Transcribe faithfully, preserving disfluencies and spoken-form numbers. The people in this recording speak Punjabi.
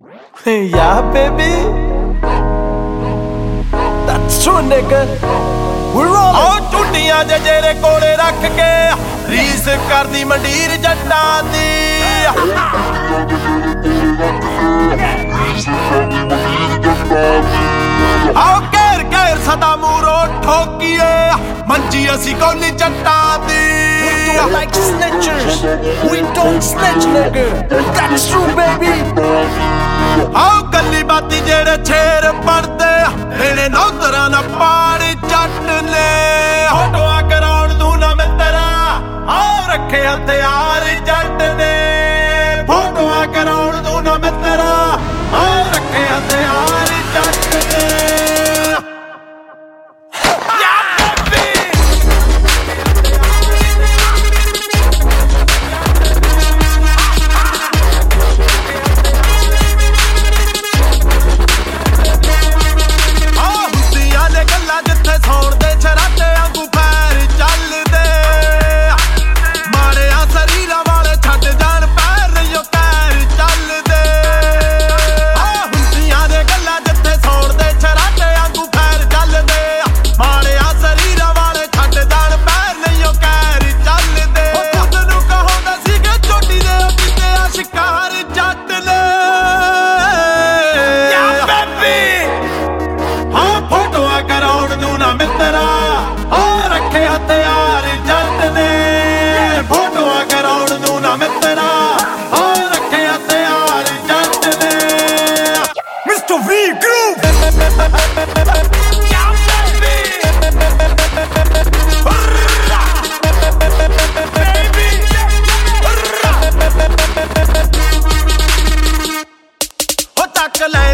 Yeah, baby. That's true, nigga. We're all ਆਹ ਟੁੱਟੀਆਂ ਜੇ ਜਿਹੜੇ ਕੋਲੇ ਰੱਖ ਕੇ ਰੀਸ ਕਰਦੀ ਮੰਡੀਰ ਜੱਟਾਂ ਦੀ ਆਹ ਘੇਰ ਘੇਰ ਸਦਾ ਮੂਰੋ ਠੋਕੀਏ ਮੰਜੀ ਅਸੀਂ ਕੋਲੀ ਜੱਟਾਂ ਦੀ We do it like snitchers. We don't snitch, nigga. That's true, baby. ਆਹ ਗੱਲੀ ਬਾਤੀ ਜਿਹੜੇ ਛੇਰ ਪੜਦੇ ਇਹਨੇ ਨੌਕਰਾਂ ਨਾ ਪਾੜੀ ਜੱਟ ਨੇ ਫੋਟੋਆਂ ਕਰਾਉਣ ਨੂੰ ਨਾ ਮਿੱਤਰਾ ਆਹ ਰੱਖੇ ਹਥਿਆਰ ਜੱਟ ਨੇ ਫੋਟੋਆਂ ਕਰਾਉਣ ਨੂੰ ਨਾ ਮਿੱਤਰਾ ਆਹ ਰੱਖੇ ਹਥਿਆਰ ਜੱਟ ਨੇ ਚੱਕ ਲੈ